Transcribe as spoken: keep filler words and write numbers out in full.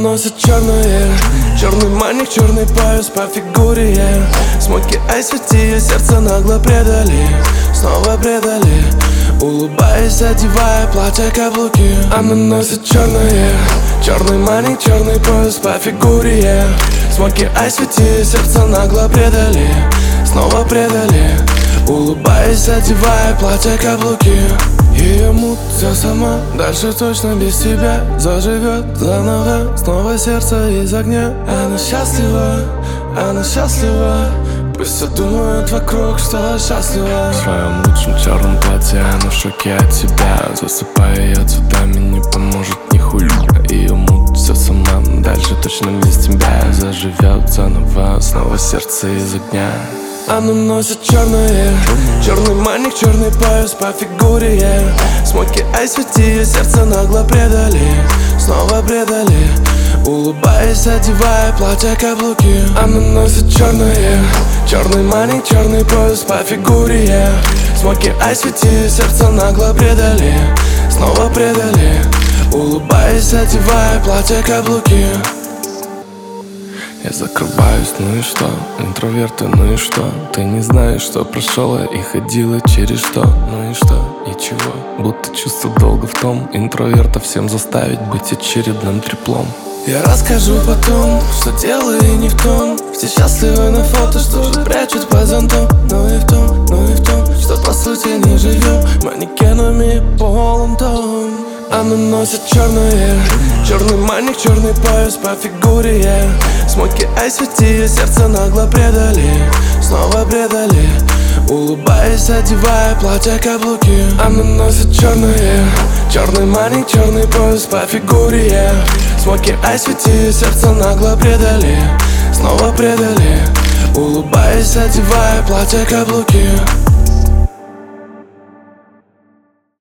носит черное, черный маник, черный пояс по фигуре, yeah. Смоки айсвети ее сердце нагло предали, снова предали. Улыбаясь, одевая платье, каблуки. Она носит черное, черный маник, черный пояс по фигуре, yeah. Смоки айсвети ее сердце нагло предали, снова предали. Улыбаясь, одевая платье, каблуки. Ее мут все сама, дальше точно без тебя. Заживет заново, снова сердце из огня. Она счастлива, она счастлива. Пусть все думают вокруг, что счастлива. В своем лучшем черном платье она в шоке от себя. Засыпая ее цветами не поможет ни хуй. Ее мут все сама, дальше точно без тебя. Заживет заново, снова сердце из огня. Она носит черное, черный маник, черный пояс по фигуре, yeah. Смоки айсвети ее сердце нагло предали, снова предали. Улыбаясь, одевая платье, каблуки. Она носит черное, черный маник, черный пояс по фигуре, yeah. Смоки айсвети ее сердце нагло предали, снова предали. Улыбаясь, одевая платье, каблуки. Я закрываюсь, ну и что? Интроверты, ну и что? Ты не знаешь, что прошел я и ходила через что? Ну и что? И чего? Будто чувство долга в том. Интроверта всем заставить быть очередным треплом. Я расскажу потом, что дело и не в том. Все счастливы на фото, что же прячут под зонтом. Но и в том, но и в том, что по сути не живем манекенами полом том. Она носит черное, черный маник, черный пояс по фигуре, yeah. Смоки айсвети ее сердце нагло предали, снова предали. Улыбаясь, одевая платье, каблуки. Она носит черное, черный маник, черный пояс по фигуре, yeah. Смоки айсвети ее сердце нагло предали, снова предали. Улыбаясь, одевая платье, каблуки.